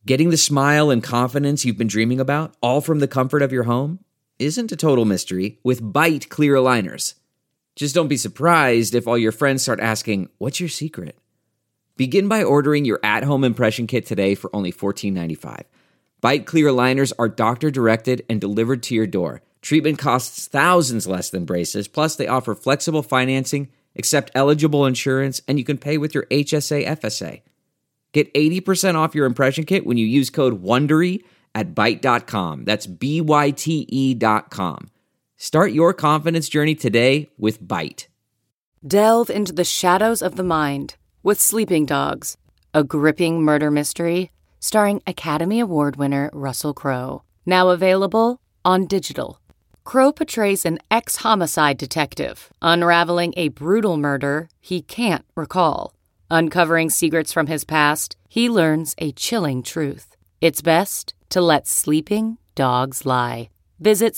Getting the smile and confidence you've been dreaming about, all from the comfort of your home, isn't a total mystery with Byte clear aligners. Just don't be surprised if all your friends start asking, "What's your secret?" Begin by ordering your at-home impression kit today for only $14.95. Byte clear aligners are doctor-directed and delivered to your door. Treatment costs thousands less than braces, plus they offer flexible financing, accept eligible insurance, and you can pay with your HSA FSA. Get 80% off your impression kit when you use code WONDERY at Byte.com. That's BYTE.com. Start your confidence journey today with Byte. Delve into the shadows of the mind with Sleeping Dogs, a gripping murder mystery starring Academy Award winner Russell Crowe. Now available on digital. Crowe portrays an ex-homicide detective unraveling a brutal murder he can't recall. Uncovering secrets from his past, he learns a chilling truth. It's best to let sleeping dogs lie. Visit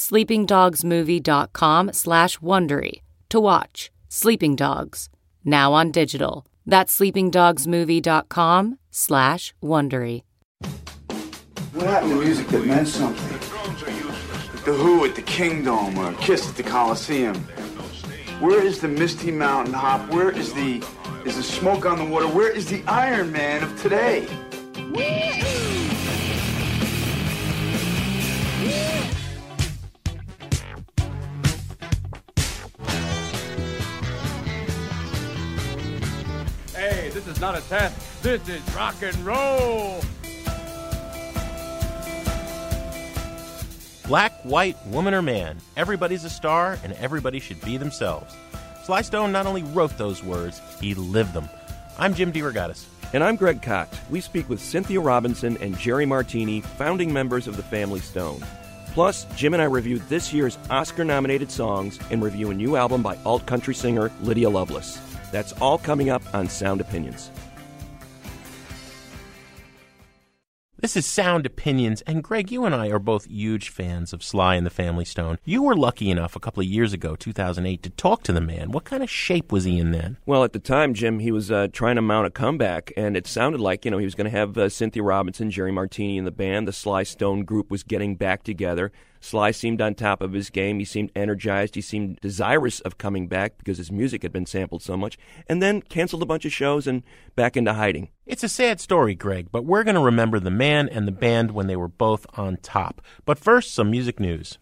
sleepingdogsmovie.com/Wondery to watch Sleeping Dogs, now on digital. That's sleepingdogsmovie.com/Wondery. What happened to music that meant something? Like the Who at the Kingdom or Kiss at the Coliseum. Where is the Misty Mountain Hop? Where is the Smoke on the Water? Where is the Iron Man of today? Hey, this is not a test. This is rock and roll. Black, white, woman, or man, everybody's a star and everybody should be themselves. Sly Stone not only wrote those words, he lived them. I'm Jim DeRogatis. And I'm Greg Cox. We speak with Cynthia Robinson and Jerry Martini, founding members of the Family Stone. Plus, Jim and I reviewed this year's Oscar-nominated songs and review a new album by alt-country singer Lydia Loveless. That's all coming up on Sound Opinions. This is Sound Opinions, and Greg, you and I are both huge fans of Sly and the Family Stone. You were lucky enough a couple of years ago, 2008, to talk to the man. What kind of shape was he in then? Well, at the time, Jim, he was trying to mount a comeback, and it sounded like, he was going to have Cynthia Robinson, Jerry Martini in the band. The Sly Stone group was getting back together. Sly seemed on top of his game. He seemed energized. He seemed desirous of coming back because his music had been sampled so much, and then canceled a bunch of shows and back into hiding. It's a sad story, Greg, but we're going to remember the man and the band when they were both on top. But first, some music news.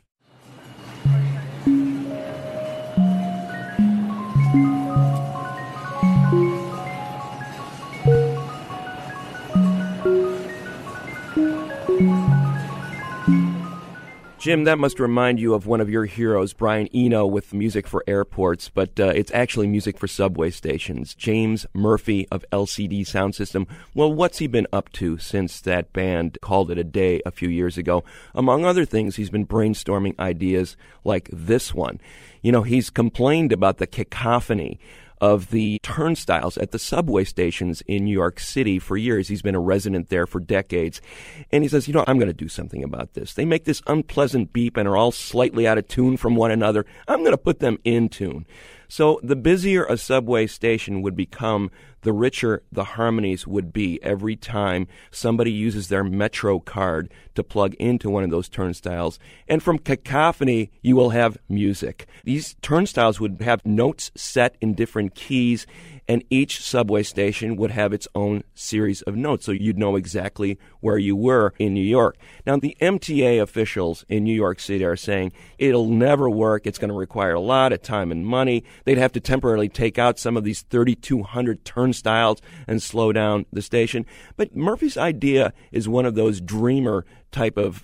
Jim, that must remind you of one of your heroes, Brian Eno, with music for airports, but it's actually music for subway stations. James Murphy of LCD Sound System. Well, what's he been up to since that band called it a day a few years ago? Among other things, he's been brainstorming ideas like this one. He's complained about the cacophony of the turnstiles at the subway stations in New York City for years. He's been a resident there for decades. And he says, I'm going to do something about this. They make this unpleasant beep and are all slightly out of tune from one another. I'm going to put them in tune. So the busier a subway station would become, the richer the harmonies would be every time somebody uses their Metro card to plug into one of those turnstiles. And from cacophony, you will have music. These turnstiles would have notes set in different keys, and each subway station would have its own series of notes, so you'd know exactly where you were in New York. Now, the MTA officials in New York City are saying it'll never work. It's going to require a lot of time and money. They'd have to temporarily take out some of these 3,200 turnstiles and slow down the station. But Murphy's idea is one of those dreamer type of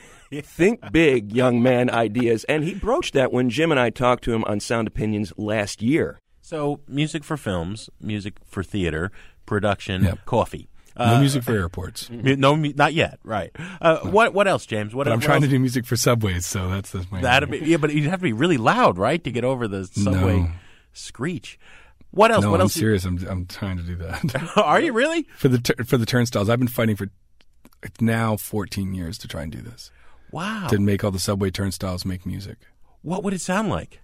think big, young man ideas, and he broached that when Jim and I talked to him on Sound Opinions last year. So, music for films, music for theater, production, coffee. No music for airports. No, not yet. Right. What else, James? But I'm trying to do music for subways, so that's my. Yeah, but you'd have to be really loud, right, to get over the subway screech. What else? No, what I'm else? Serious. I'm trying to do that. Are you really? For the turnstiles, I've been fighting for now 14 years to try and do this. Wow. To make all the subway turnstiles make music. What would it sound like?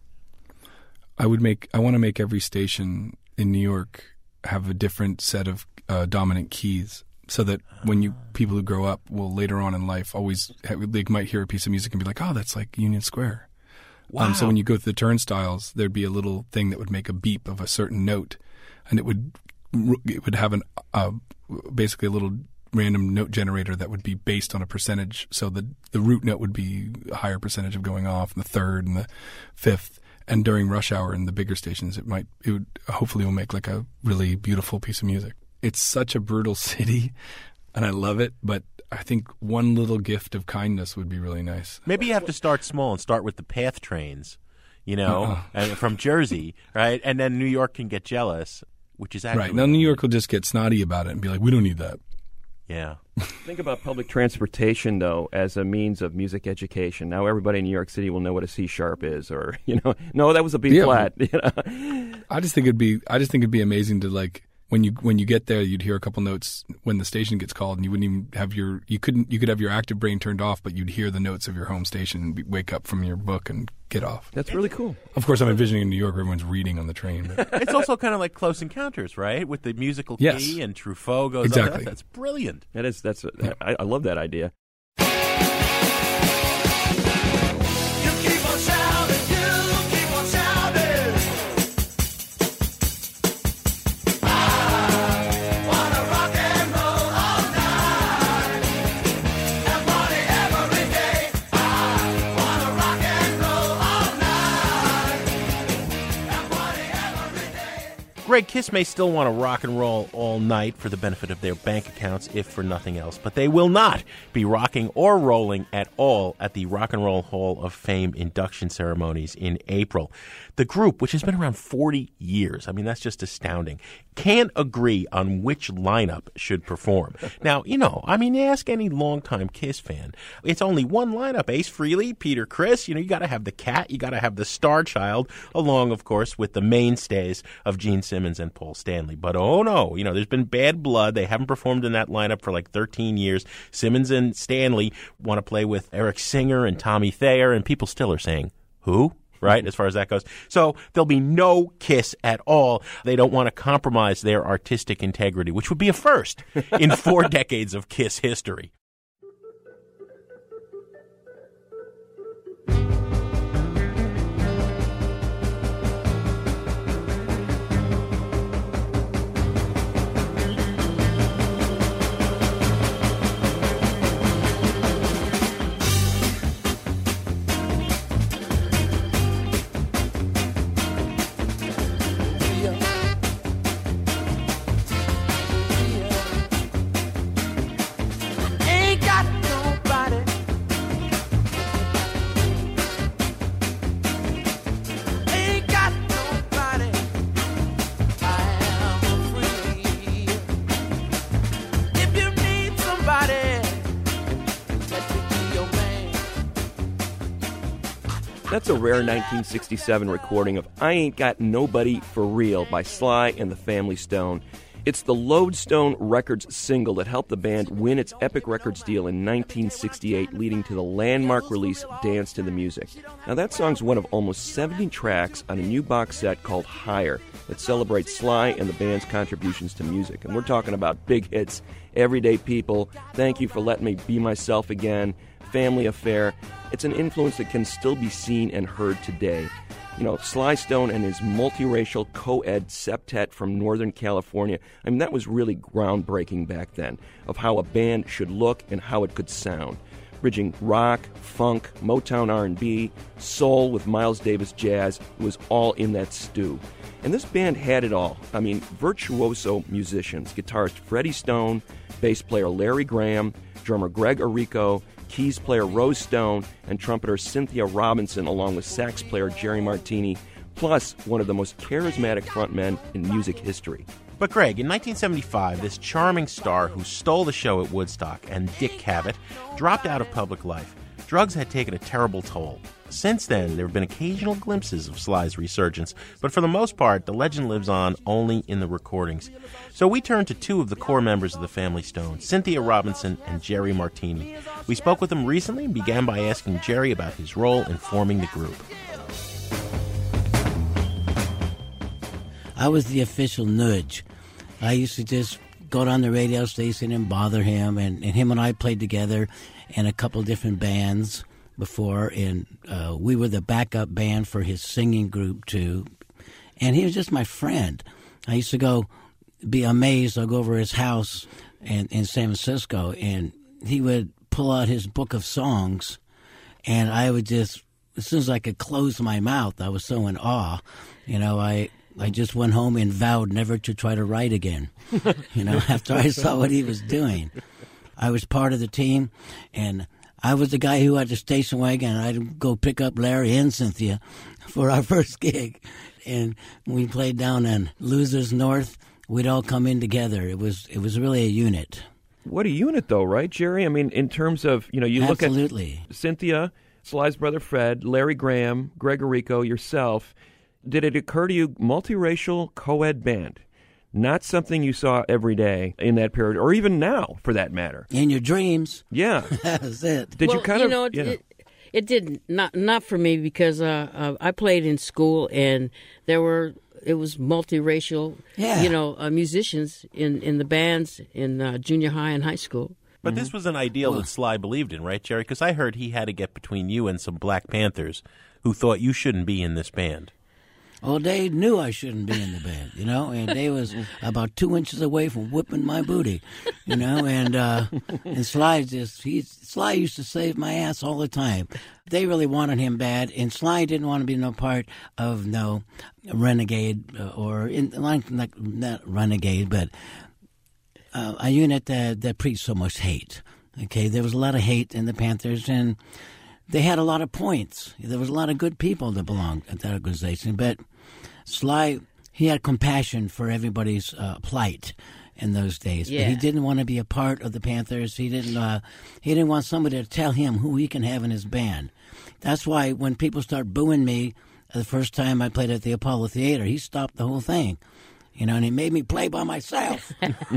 I want to make every station in New York have a different set of dominant keys. so that when people who grow up will later on in life they might hear a piece of music and be like, oh, that's like Union Square. Wow. So when you go through the turnstiles, there'd be a little thing that would make a beep of a certain note, and it would have basically a little random note generator that would be based on a percentage. So the root note would be a higher percentage of going off, and the third and the fifth. And during rush hour in the bigger stations, it would hopefully will make like a really beautiful piece of music. It's such a brutal city, and I love it, but I think one little gift of kindness would be really nice. Maybe you have to start small and start with the PATH trains, and from Jersey, right? And then New York can get jealous, which is actually... Right. Now New York will just get snotty about it and be like, we don't need that. Yeah. Think about public transportation, though, as a means of music education. Now everybody in New York City will know what a C sharp is, or no, that was a B flat. I just think it'd be amazing to like when you get there, you'd hear a couple notes when the station gets called, and you wouldn't even have you could have your active brain turned off, but you'd hear the notes of your home station and wake up from your book and get off. That's really cool. Of course, I'm envisioning in New York where everyone's reading on the train. But. It's also kind of like Close Encounters, right? With the musical key and Truffaut goes exactly. up. That's brilliant. I love that idea. Greg, Kiss may still want to rock and roll all night for the benefit of their bank accounts, if for nothing else, but they will not be rocking or rolling at all at the Rock and Roll Hall of Fame induction ceremonies in April. The group, which has been around 40 years, I mean, that's just astounding, can't agree on which lineup should perform. Now, ask any longtime Kiss fan. It's only one lineup: Ace Frehley, Peter Criss. You got to have the Cat, you got to have the Star Child, along, of course, with the mainstays of Gene Simmons and Paul Stanley. But oh no, there's been bad blood. They haven't performed in that lineup for like 13 years. Simmons and Stanley want to play with Eric Singer and Tommy Thayer, and people still are saying, who? Right, as far as that goes. So there'll be no Kiss at all. They don't want to compromise their artistic integrity, which would be a first in 4 decades of Kiss history. That's a rare 1967 recording of I Ain't Got Nobody for Real by Sly and the Family Stone. It's the Lodestone Records single that helped the band win its Epic Records deal in 1968, leading to the landmark release Dance to the Music. Now that song's one of almost 70 tracks on a new box set called Higher that celebrates Sly and the band's contributions to music. And we're talking about big hits, Everyday People, Thank You for Letting Me Be Myself Again, Family Affair. It's an influence that can still be seen and heard today. Sly Stone and his multiracial co-ed septet from Northern California, I mean, that was really groundbreaking back then, of how a band should look and how it could sound. Bridging rock, funk, Motown R&B, soul with Miles Davis jazz, it was all in that stew. And this band had it all. I mean, virtuoso musicians, guitarist Freddie Stone, bass player Larry Graham, drummer Greg Arrico, keys player Rose Stone, and trumpeter Cynthia Robinson, along with sax player Jerry Martini, plus one of the most charismatic frontmen in music history. But Greg, in 1975, this charming star who stole the show at Woodstock and Dick Cavett dropped out of public life. Drugs had taken a terrible toll. Since then, there have been occasional glimpses of Sly's resurgence, but for the most part, the legend lives on only in the recordings. So we turned to 2 of the core members of the Family Stone, Cynthia Robinson and Jerry Martini. We spoke with them recently and began by asking Jerry about his role in forming the group. I was the official nudge. I used to just go down the radio station and bother him. And him and I played together in a couple different bands before, and we were the backup band for his singing group too. And he was just my friend. I used to be amazed. I'd go over his house in San Francisco, and he would pull out his book of songs, and I would just, as soon as I could close my mouth, I was so in awe. I just went home and vowed never to try to write again, after I saw what he was doing. I was part of the team, and I was the guy who had the station wagon, and I'd go pick up Larry and Cynthia for our first gig. And we played down in Losers North. We'd all come in together. It was really a unit. What a unit, though, right, Jerry? I mean, in terms of, you Absolutely. Look at Cynthia, Sly's brother Fred, Larry Graham, Greg Rico, yourself. Did it occur to you, multiracial co-ed band, not something you saw every day in that period, or even now, for that matter? In your dreams. Yeah. That was it. Did you kind of... It didn't, not for me, because I played in school, and it was multiracial, musicians in the bands in junior high and high school. But this was an ideal that Sly believed in, right, Jerry? Because I heard he had to get between you and some Black Panthers who thought you shouldn't be in this band. Well, they knew I shouldn't be in the band, and they was about 2 inches away from whipping my booty, and Sly Sly used to save my ass all the time. They really wanted him bad, and Sly didn't want to be no part of no renegade not renegade, but a unit that preached so much hate. Okay, there was a lot of hate in the Panthers, and they had a lot of points. There was a lot of good people that belonged at that organization, but Sly, he had compassion for everybody's plight in those days. Yeah. But he didn't want to be a part of the Panthers. He didn't want somebody to tell him who he can have in his band. That's why when people start booing me the first time I played at the Apollo Theater, he stopped the whole thing, and he made me play by myself.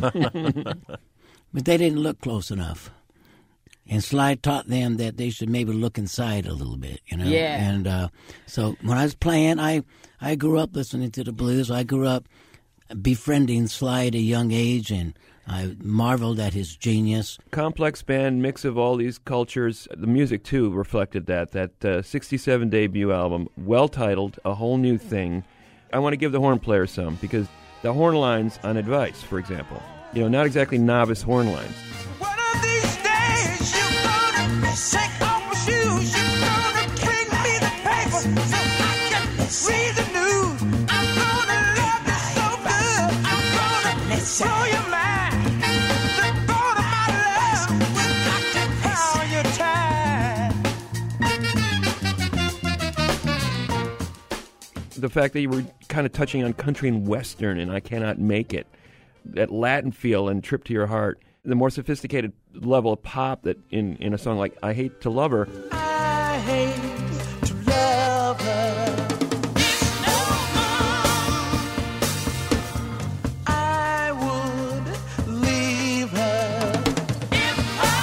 But they didn't look close enough. And Sly taught them that they should maybe look inside a little bit, Yeah. And so when I was playing, I grew up listening to the blues. I grew up befriending Sly at a young age, and I marveled at his genius. Complex band, mix of all these cultures. The music, too, reflected that 67 debut album, well-titled, A Whole New Thing. I want to give the horn player some, because the horn lines on Advice, for example, not exactly novice horn lines. One of these days you're gonna shake off my shoes. You're gonna bring me the paper so I can read the news. I'm gonna love you so good. I'm gonna blow your mind. The thought of my love will occupy your time. The fact that you were kind of touching on country and western and I Cannot Make It, that Latin feel and Trip to Your Heart, the more sophisticated level of pop that in a song like I Hate to Love Her. I hate to love her. I would leave her if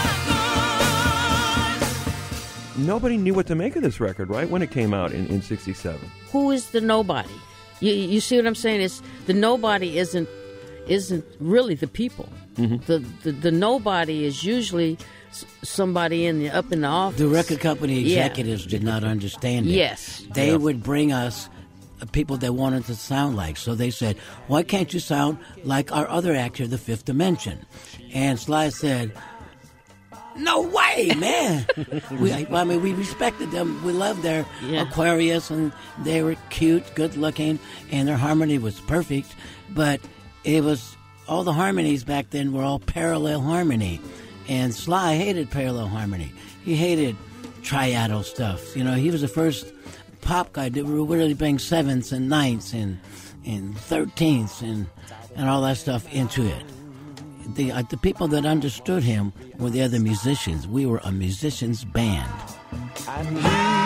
I could. Nobody knew what to make of this record, right, when it came out in 67. Who is the nobody? You see what I'm saying? It's the nobody isn't really the people. Mm-hmm. The nobody is usually somebody up in the office. The record company executives did not understand it. Yes. They would bring us people that wanted to sound like. So they said, why can't you sound like our other actor, The Fifth Dimension? And Sly said, no way, man. we respected them. We loved their Aquarius, and they were cute, good looking, and their harmony was perfect. But it was, all the harmonies back then were all parallel harmony. And Sly hated parallel harmony. He hated triadal stuff. He was the first pop guy that were really bring sevenths and ninths and 13ths and all that stuff into it. The people that understood him were the other musicians. We were a musician's band. And leave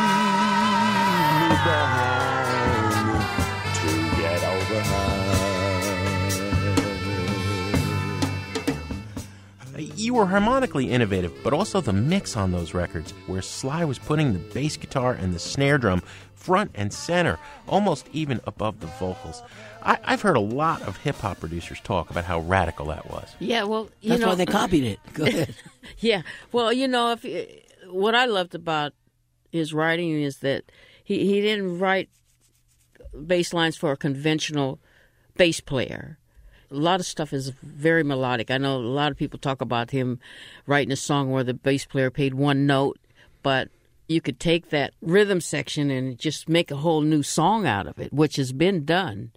me behind to get over her. You were harmonically innovative, but also the mix on those records, where Sly was putting the bass guitar and the snare drum front and center, almost even above the vocals. I've heard a lot of hip-hop producers talk about how radical that was. Yeah, well, That's why they copied it. Go ahead. Yeah, well, what I loved about his writing is that he didn't write bass lines for a conventional bass player. A lot of stuff is very melodic. I know a lot of people talk about him writing a song where the bass player played one note, but you could take that rhythm section and just make a whole new song out of it, which has been done.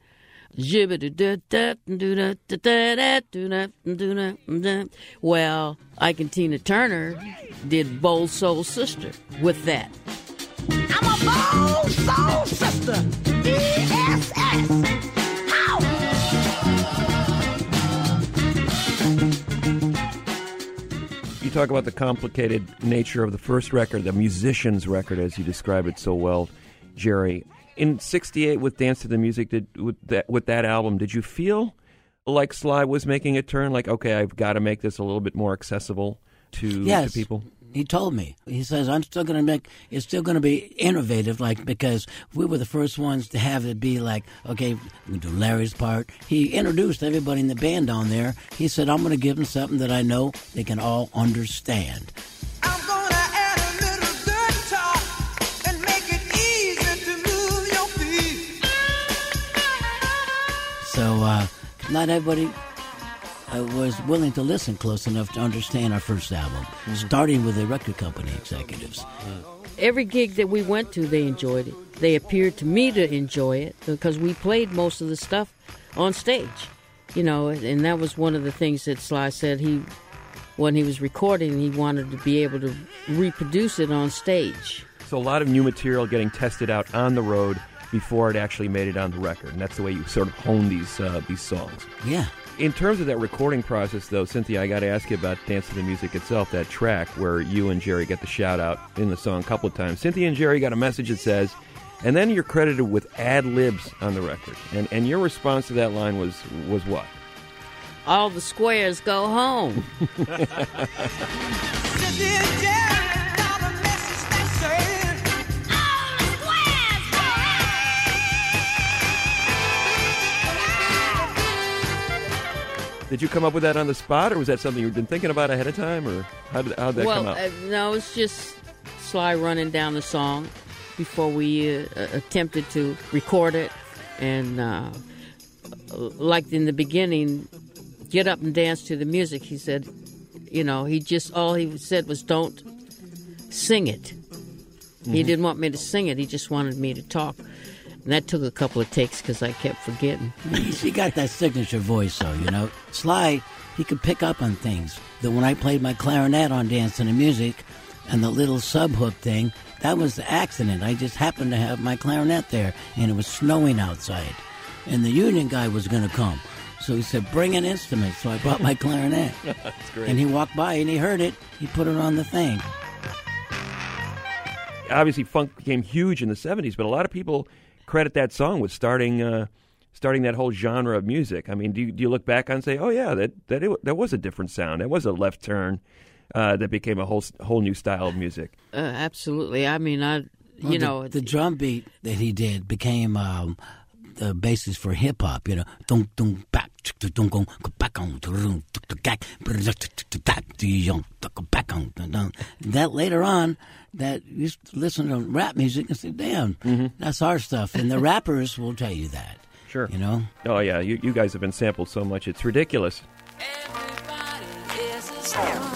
Well, Ike and Tina Turner did Bold Soul Sister with that. I'm a bold soul sister. BSS. How? You talk about the complicated nature of the first record, the musician's record, as you describe it so well, Jerry. In '68, with Dance to the Music, with that album, did you feel like Sly was making a turn? Like, okay, I've got to make this a little bit more accessible to people? He told me. He says, I'm still going to make, it's still going to be innovative, like, because we were the first ones to have it be like, okay, we do Larry's part. He introduced everybody in the band on there. He said, I'm going to give them something that I know they can all understand. I'm gonna add a little guitar and make it easy to move your feet. So, not everybody was willing to listen close enough to understand our first album, starting with the record company executives. Every gig that we went to, they enjoyed it. They appeared to me to enjoy it because we played most of the stuff on stage, and that was one of the things that Sly said when he was recording, he wanted to be able to reproduce it on stage. So a lot of new material getting tested out on the road before it actually made it on the record, and that's the way you sort of hone these songs. Yeah. In terms of that recording process, though, Cynthia, I got to ask you about Dance to the Music itself, that track where you and Jerry get the shout-out in the song a couple of times. Cynthia and Jerry got a message that says, and then you're credited with ad-libs on the record. And your response to that line was what? All the squares go home. Did you come up with that on the spot, or was that something you'd been thinking about ahead of time, or how'd that come out? No, it's just Sly running down the song before we attempted to record it. And like in the beginning, get up and dance to the music, he said, all he said was don't sing it. Mm-hmm. He didn't want me to sing it. He just wanted me to talk. And that took a couple of takes because I kept forgetting. She got that signature voice, though, Sly, he could pick up on things. That when I played my clarinet on Dance to the Music and the little sub-hook thing, that was the accident. I just happened to have my clarinet there, and it was snowing outside. And the union guy was going to come. So he said, bring an instrument. So I brought my clarinet. That's great. And he walked by, and he heard it. He put it on the thing. Obviously, funk became huge in the 70s, but a lot of people credit that song with starting that whole genre of music. I mean, do you look back and say, oh yeah, that was a different sound. That was a left turn that became a whole new style of music. Absolutely. I mean, the drum beat that he did became the basis for hip hop. That later on, that you used to listen to rap music and say, damn, that's our stuff. And the rappers will tell you that. Sure. Oh, yeah. You guys have been sampled so much. It's ridiculous. Everybody is a star.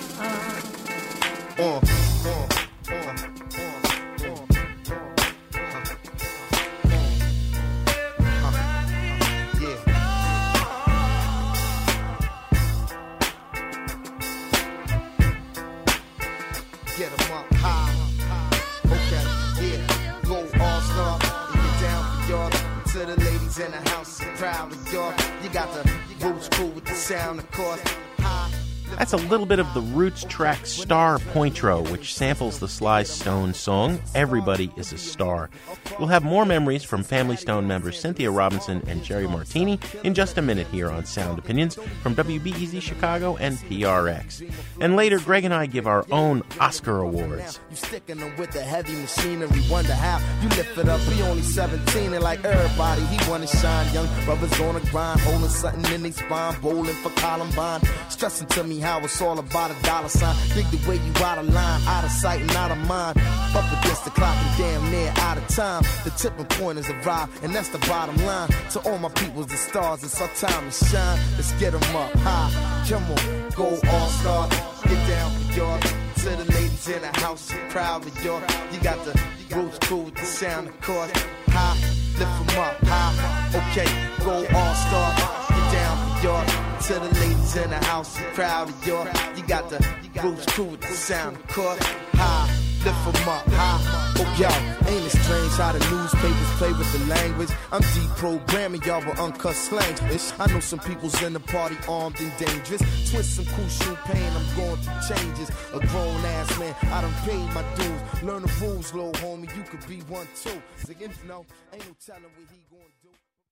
Get 'em up high. Okay, yeah. Go all-star. You get down for y'all. To the ladies in the house, proud of y'all. You got the roots cool with the sound, of course. High. That's a little bit of the Roots track Star Pointro, which samples the Sly Stone song, Everybody is a Star. We'll have more memories from Family Stone members Cynthia Robinson and Jerry Martini in just a minute here on Sound Opinions from WBEZ Chicago and PRX. And later, Greg and I give our own Oscar awards. You sticking them with the heavy machinery, wonder how you lift it up. We only 17 and like everybody, he wanna shine. Young brothers on the grind, holding something in their spine, bowling for Columbine. Stressing to me how it's all about a dollar sign. Dig the way you out of line, out of sight and out of mind. Up against the clock and damn near out of time. The tipping point has arrived, and that's the bottom line. To all my peoples, the stars, it's our time to shine. Let's get them up high. Come on, go all star. Get down for y'all. To the ladies in the house, I'm proud of y'all. You got the Roots crew with the sound, of course. High, lift them up high. Okay, go all star. Get down for y'all. To the ladies in the house, I'm proud of y'all. You got the Roots crew with the sound, of course. High, lift them up high. Oh, yo, ain't it strange how the newspapers play with the language? I'm deprogramming y'all with uncut slang. I know some people's in the party armed and dangerous. Twist some cool shoe pain, I'm going through changes. A grown ass man, I done paid my dues. Learn the rules, little homie, you could be one too. So, you know, ain't no telling what he gonna do.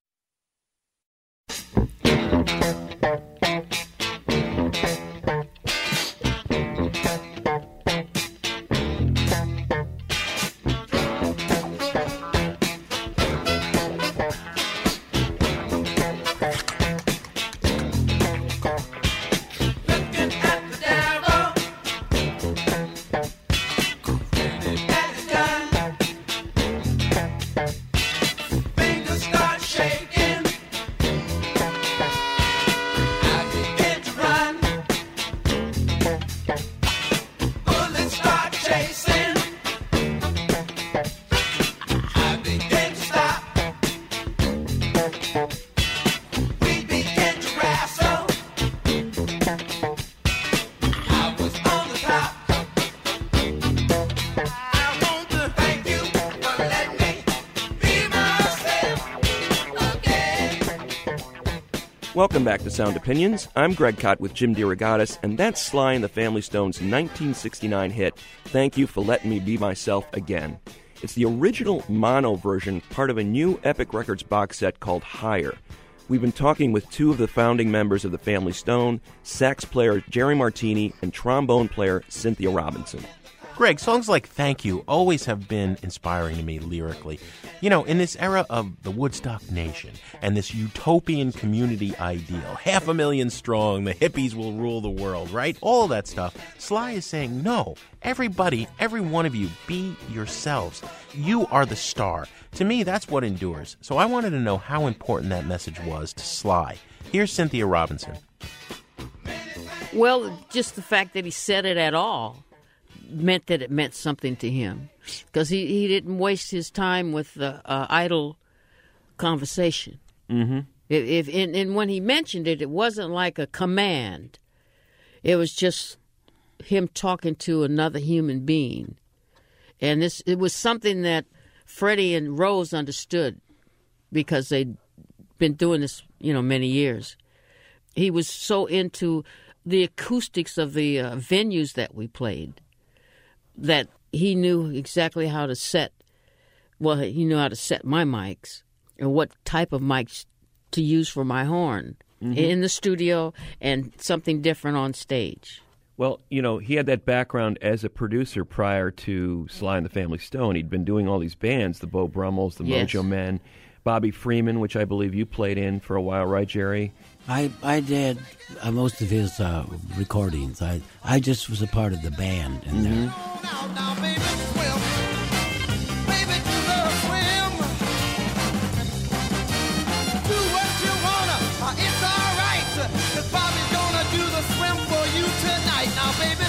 Welcome back to Sound Opinions. I'm Greg Kot with Jim DeRogatis, and that's Sly and the Family Stone's 1969 hit, Thank You for Letting Me Be Myself Again. It's the original mono version, part of a new Epic Records box set called Higher. We've been talking with two of the founding members of the Family Stone, sax player Jerry Martini and trombone player Cynthia Robinson. Greg, songs like Thank You always have been inspiring to me lyrically. You know, in this era of the Woodstock Nation and this utopian community ideal, 500,000 strong, the hippies will rule the world, right? All that stuff. Sly is saying, no, everybody, every one of you, be yourselves. You are the star. To me, that's what endures. So I wanted to know how important that message was to Sly. Here's Cynthia Robinson. Well, just the fact that he said it at all meant that it meant something to him, because he didn't waste his time with idle conversation. Mm-hmm. And when he mentioned it, it wasn't like a command. It was just him talking to another human being. And it was something that Freddie and Rose understood, because they'd been doing this, many years. He was so into the acoustics of the venues that we played that he knew exactly how to set, he knew how to set my mics and what type of mics to use for my horn in the studio and something different on stage. Well, he had that background as a producer prior to Sly and the Family Stone. He'd been doing all these bands, the Beau Brummels, the Mojo Men, Bobby Freeman, which I believe you played in for a while, right, Jerry? I did most of his recordings. I just was a part of the band in there. Now, baby, swim. Baby, do the swim. Do what you wanna. It's all right. 'Cause Bobby's gonna do the swim for you tonight. Now, baby,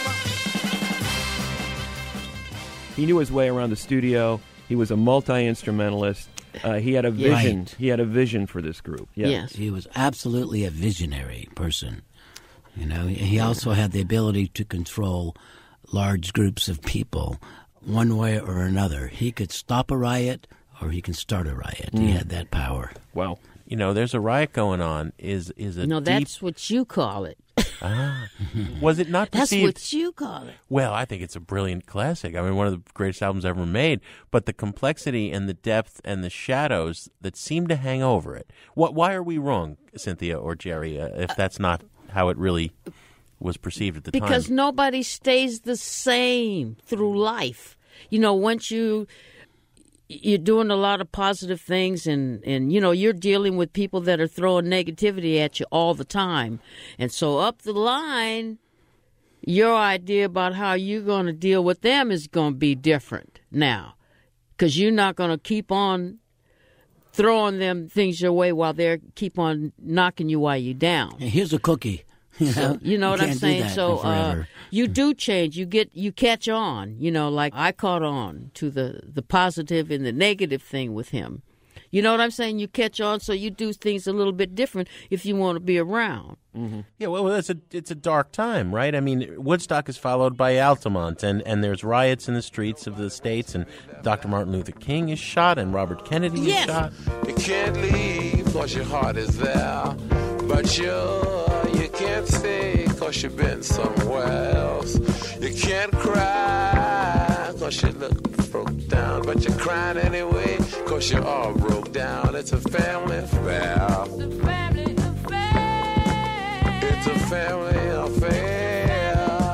swim. He knew his way around the studio. He was a multi-instrumentalist. He had a vision. Right. He had a vision for this group. Yeah. Yes. He was absolutely a visionary person. He also had the ability to control large groups of people one way or another. He could stop a riot or he can start a riot. He had that power. Wow. you know, there's a riot going on is a No, deep... that's what you call it. Was it not That's perceived? what you call it. Well, I think it's a brilliant classic. I mean, one of the greatest albums ever made. But the complexity and the depth and the shadows that seem to hang over it. Why are we wrong, Cynthia or Jerry, if that's not how it really was perceived at the time? Because nobody stays the same through life. You know, once you're doing a lot of positive things and you know, you're dealing with people that are throwing negativity at you all the time. And so up the line, your idea about how you're going to deal with them is going to be different now. Because you're not going to keep on throwing them things your way while they keep on knocking you while you're down. Hey, here's a cookie. You know what I'm saying? So you do change. You catch on. You know, like I caught on to the positive and the negative thing with him. You know what I'm saying? You catch on, so you do things a little bit different if you want to be around. Mm-hmm. Yeah, well, it's a dark time, right? I mean, Woodstock is followed by Altamont, and there's riots in the streets of the states, and Dr. Martin Luther King is shot, and Robert Kennedy is shot. You can't leave because your heart is there, but you can't stay because you've been somewhere else. You can't cry because you look broke down, but you're crying anyway because you're all broke down. It's a family affair. It's a family affair. It's a family affair.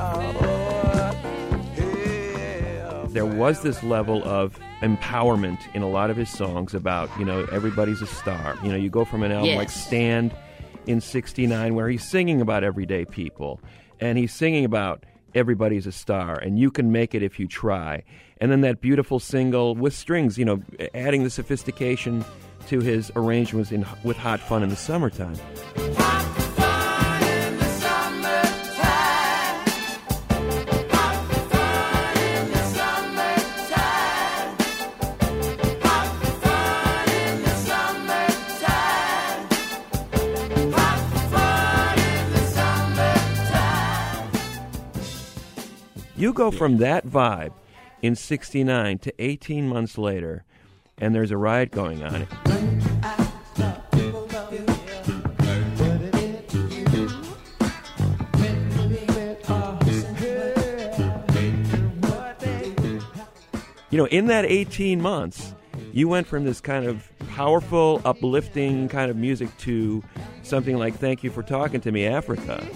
Oh, yeah. There was this level of empowerment in a lot of his songs about, you know, everybody's a star. You know, you go from an album like Stand in 69 where he's singing about everyday people, and he's singing about everybody's a star, and you can make it if you try. And then that beautiful single with strings, you know, adding the sophistication to his arrangements with Hot Fun in the Summertime. You go from that vibe in 69 to 18 months later, and there's a riot going on. You know, in that 18 months, you went from this kind of powerful, uplifting kind of music to something like Thank You for Talking to Me, Africa.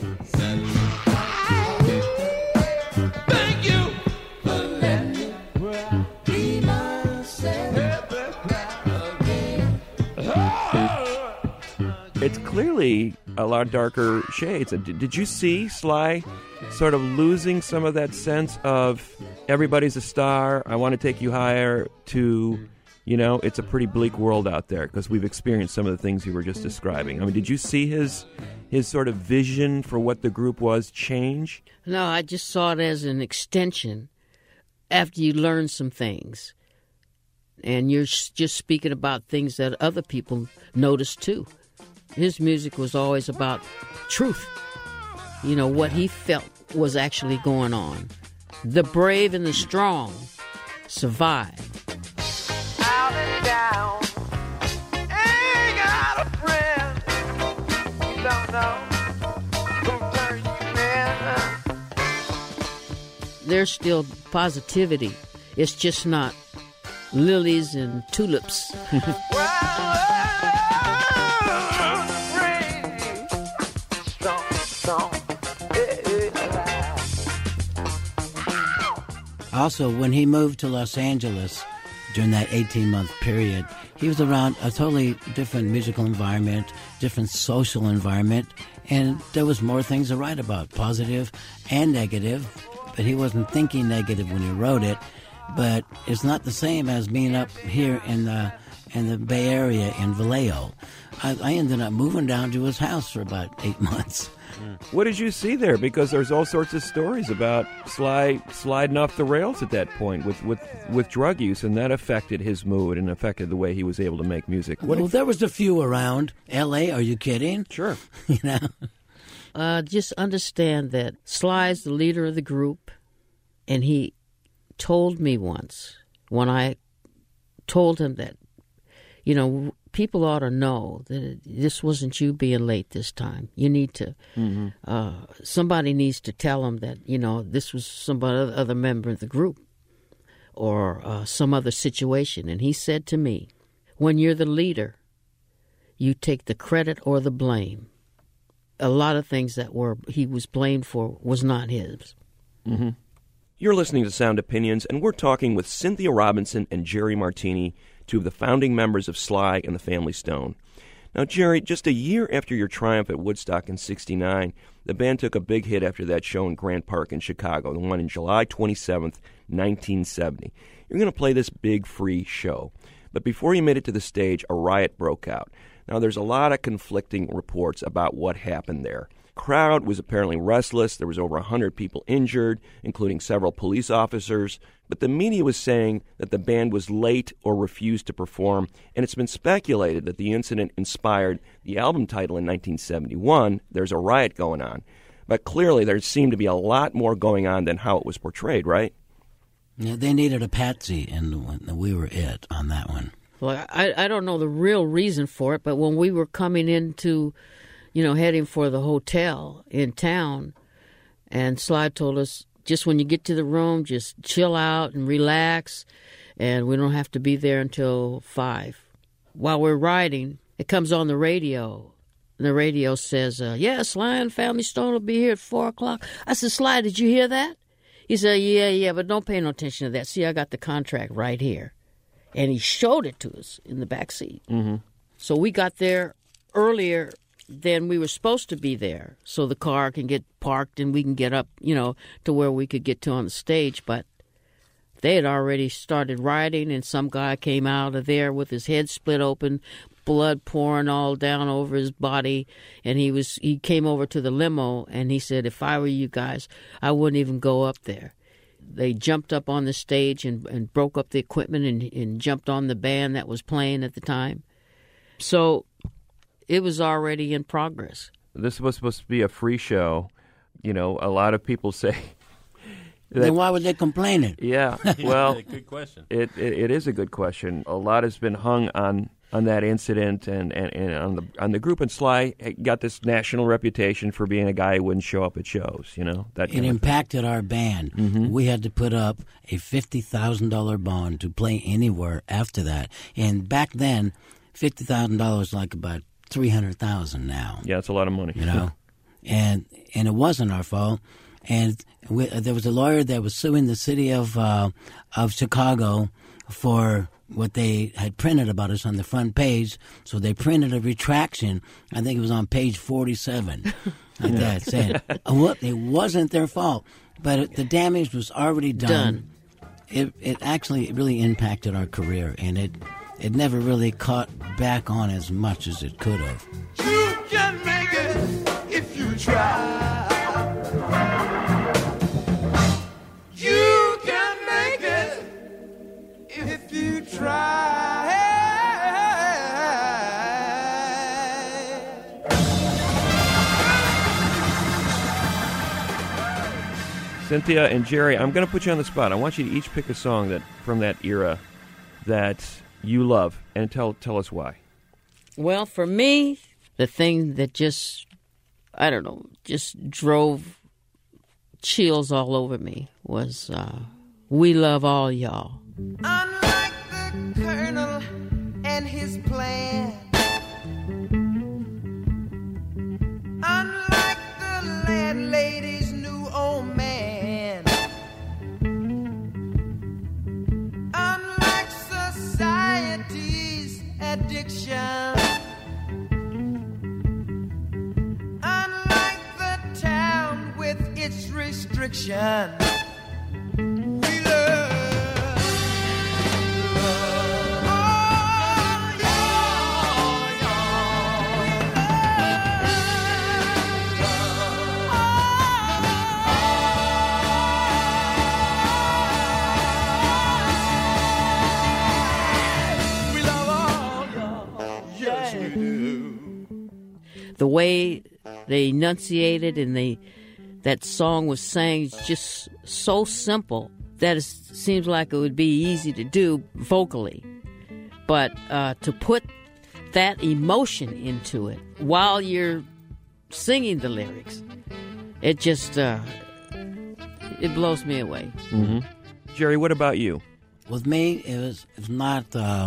It's clearly a lot darker shades. Did you see Sly sort of losing some of that sense of everybody's a star, I want to take you higher, to, you know, it's a pretty bleak world out there because we've experienced some of the things you were just describing? I mean, did you see his sort of vision for what the group was change? No, I just saw it as an extension after you learn some things. And you're just speaking about things that other people notice too. His music was always about truth. You know, what he felt was actually going on. The brave and the strong survive. Out and down, ain't got a friend. Don't know who turned you in. There's still positivity. It's just not lilies and tulips. Also, when he moved to Los Angeles during that 18-month period, he was around a totally different musical environment, different social environment, and there was more things to write about, positive and negative, but he wasn't thinking negative when he wrote it. But it's not the same as being up here in the Bay Area in Vallejo. I ended up moving down to his house for about 8 months. What did you see there? Because there's all sorts of stories about Sly sliding off the rails at that point with drug use, and that affected his mood and affected the way he was able to make music. Well, there was a few around. L.A., are you kidding? Sure. You know? Just understand that Sly's the leader of the group, and he told me once, when I told him that people ought to know that this wasn't you being late this time. You need to, somebody needs to tell them that, this was some other member of the group or some other situation. And he said to me, when you're the leader, you take the credit or the blame. A lot of things that he was blamed for was not his. Mm-hmm. You're listening to Sound Opinions, and we're talking with Cynthia Robinson and Jerry Martini, two of the founding members of Sly and the Family Stone. Now, Jerry, just a year after your triumph at Woodstock in '69, the band took a big hit after that show in Grant Park in Chicago, the one on July 27th, 1970. You're going to play this big free show. But before you made it to the stage, a riot broke out. Now, there's a lot of conflicting reports about what happened there. Crowd was apparently restless. There was over 100 people injured, including several police officers. But the media was saying that the band was late or refused to perform, and it's been speculated that the incident inspired the album title in 1971, There's a Riot Going On. But clearly there seemed to be a lot more going on than how it was portrayed, right? Yeah, they needed a patsy, and we were it on that one. Well, I don't know the real reason for it, but when we were coming into, heading for the hotel in town, and Sly told us, just when you get to the room, just chill out and relax, and we don't have to be there until 5. While we're riding, it comes on the radio. And the radio says, Sly and Family Stone will be here at 4 o'clock. I said, Sly, did you hear that? He said, yeah, but don't pay no attention to that. See, I got the contract right here. And he showed it to us in the back seat. Mm-hmm. So we got there earlier than we were supposed to be there, so the car can get parked and we can get up, to where we could get to on the stage. But they had already started riding, and some guy came out of there with his head split open, blood pouring all down over his body, and he came over to the limo, and he said, if I were you guys, I wouldn't even go up there. They jumped up on the stage and broke up the equipment and jumped on the band that was playing at the time. So it was already in progress. This was supposed to be a free show. A lot of people say... Then why was they complaining? Yeah, well... Good question. It is a good question. A lot has been hung on that incident and on the group, and Sly got this national reputation for being a guy who wouldn't show up at shows, That it impacted our band. Mm-hmm. We had to put up a $50,000 bond to play anywhere after that. And back then, $50,000 was like about $300,000 now. Yeah, it's a lot of money. And it wasn't our fault. And there was a lawyer that was suing the city of Chicago for what they had printed about us on the front page. So they printed a retraction. I think it was on page 47, like that, saying, it wasn't their fault, but the damage was already done. It actually really impacted our career, and it never really caught back on as much as it could have. You can make it if you try. You can make it if you try. Cynthia and Jerry, I'm going to put you on the spot. I want you to each pick a song from that era that you love, and tell us why. Well, for me, the thing that just drove chills all over me was We Love All Y'all. Unlike the Colonel and his plan, unlike the landlady's new old man, unlike society's addiction, unlike the town with its restriction, we love. The way they enunciated and that song was sang is just so simple that it seems like it would be easy to do vocally. But to put that emotion into it while you're singing the lyrics, it just it blows me away. Mm-hmm. Jerry, what about you? With me, it's not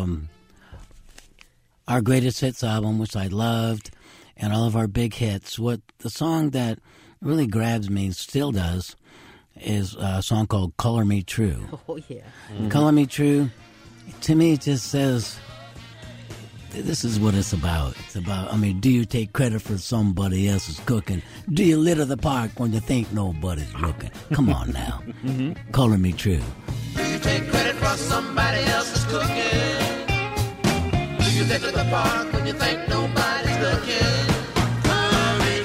our greatest hits album, which I loved, and all of our big hits. What the song that really grabs me, still does, is a song called Color Me True. Oh, yeah. Mm-hmm. Color Me True, to me, it just says, this is what it's about. It's about, do you take credit for somebody else's cooking? Do you litter the park when you think nobody's looking? Come on now. Mm-hmm. Color Me True. Do you take credit for somebody else's cooking? Do you litter the park when you think nobody's looking? Color me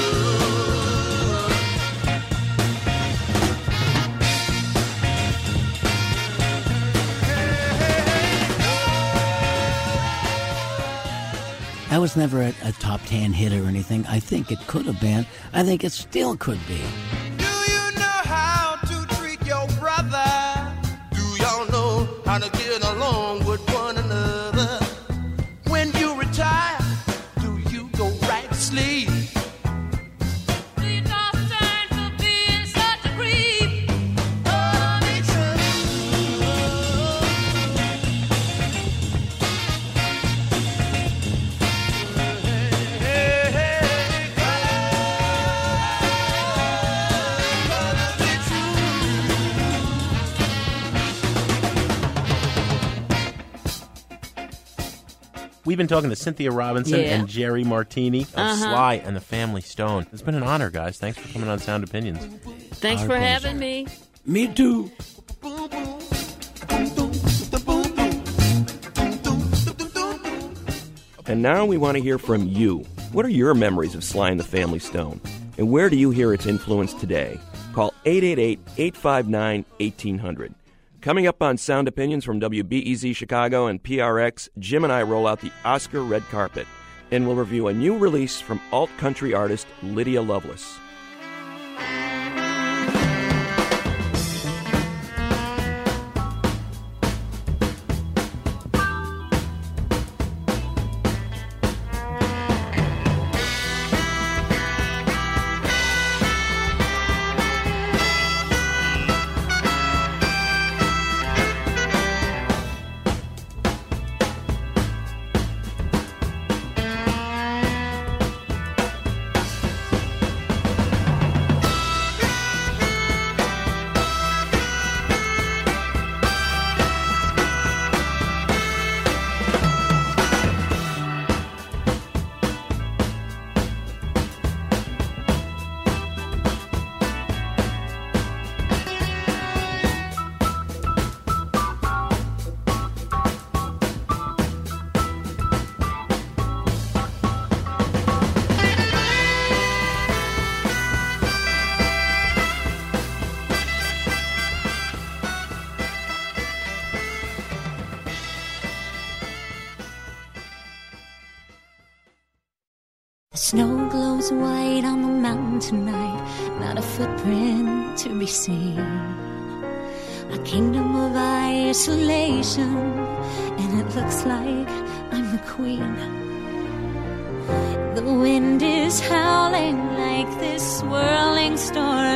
That was never a top 10 hit or anything. I think it could have been. I think it still could be. Do you know how to treat your brother? Do y'all know how to get along with one another? When you retire, do you go right to sleep? Do you toss and turn for being such a creep? Oh, me We've been talking to Cynthia Robinson and Jerry Martini of Sly and the Family Stone. It's been an honor, guys. Thanks for coming on Sound Opinions. Thanks for having me. Me too. And now we want to hear from you. What are your memories of Sly and the Family Stone? And where do you hear its influence today? Call 888-859-1800. Coming up on Sound Opinions from WBEZ Chicago and PRX, Jim and I roll out the Oscar red carpet, and we'll review a new release from alt-country artist Lydia Lovelace. The snow glows white on the mountain tonight, not a footprint to be seen. A kingdom of isolation, and it looks like I'm the queen. The wind is howling like this swirling storm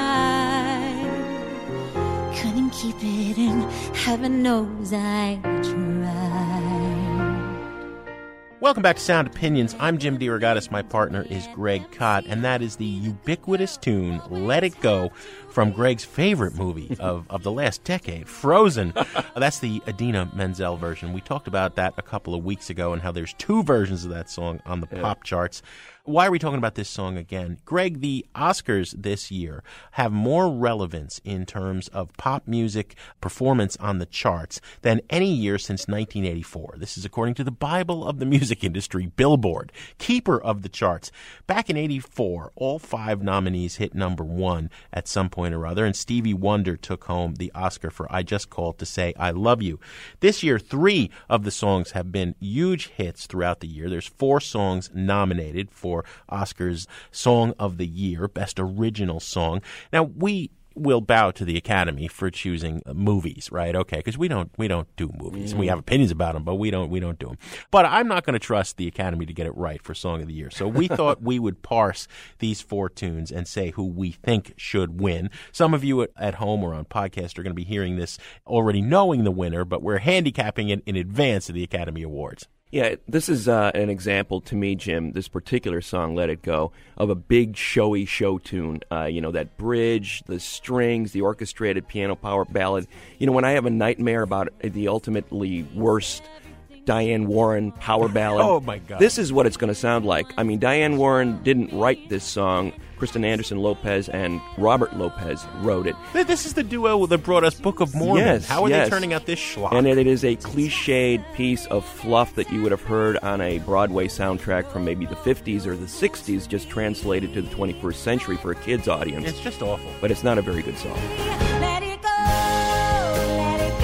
inside. Couldn't keep it in, heaven knows I tried. Welcome back to Sound Opinions. I'm Jim DeRogatis. My partner is Greg Kot, and that is the ubiquitous tune Let It Go from Greg's favorite movie of the last decade, Frozen. That's the Idina Menzel version. We talked about that a couple of weeks ago and how there's two versions of that song on the pop charts. Why are we talking about this song again? Greg, the Oscars this year have more relevance in terms of pop music performance on the charts than any year since 1984. This is according to the Bible of the music industry, Billboard, keeper of the charts. Back in 84, all 5 nominees hit number 1 at some point or other, and Stevie Wonder took home the Oscar for I Just Called to Say I Love You. This year, 3 of the songs have been huge hits throughout the year. There's 4 songs nominated for Oscars Song of the Year, Best Original Song. Now, we we'll bow to the Academy for choosing movies, right? Okay, because we don't do movies. We have opinions about them, but we don't do them. But I'm not going to trust the Academy to get it right for Song of the Year. So we thought we would parse these 4 tunes and say who we think should win. Some of you at home or on podcast are going to be hearing this already knowing the winner, but we're handicapping it in advance of the Academy Awards. Yeah, this is an example to me, Jim, this particular song, Let It Go, of a big, showy show tune. That bridge, the strings, the orchestrated piano power ballad. When I have a nightmare about the ultimately worst Diane Warren power ballad. Oh, my God. This is what it's going to sound like. I mean, Diane Warren didn't write this song. Kristen Anderson Lopez and Robert Lopez wrote it. This is the duo that brought us Book of Mormon. Yes, How are they turning out this schlock? And it is a cliched piece of fluff that you would have heard on a Broadway soundtrack from maybe the 50s or the 60s, just translated to the 21st century for a kid's audience. It's just awful. But it's not a very good song. Let it go, let it go.